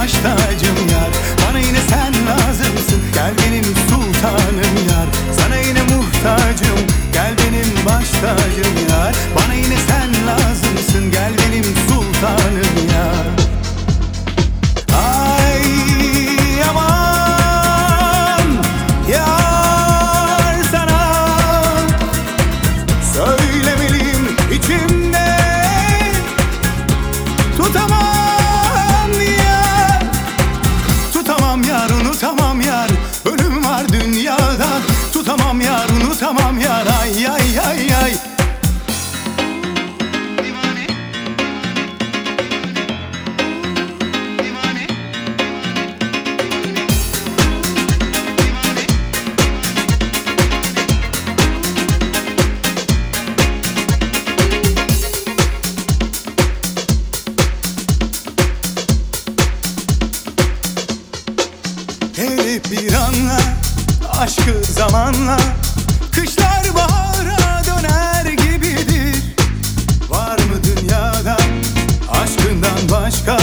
baş tacım yar. Bana yine sen lazımsın, gel benim sultanım yar. Sana yine muhtacım, gel benim baş tacım yar. Bana yine sen lazımsın, gel benim sultanım yar. Ay aman yar, sana söylemeliyim içimde, tutamam yar. Tutamam yar, unutamam yar, ölüm var dünyada. Tutamam yar, unutamam yar, ay ay ay ay. Hele bir anla aşkı zamanla, kışlar bahara döner gibidir. Var mı dünyada aşkından başka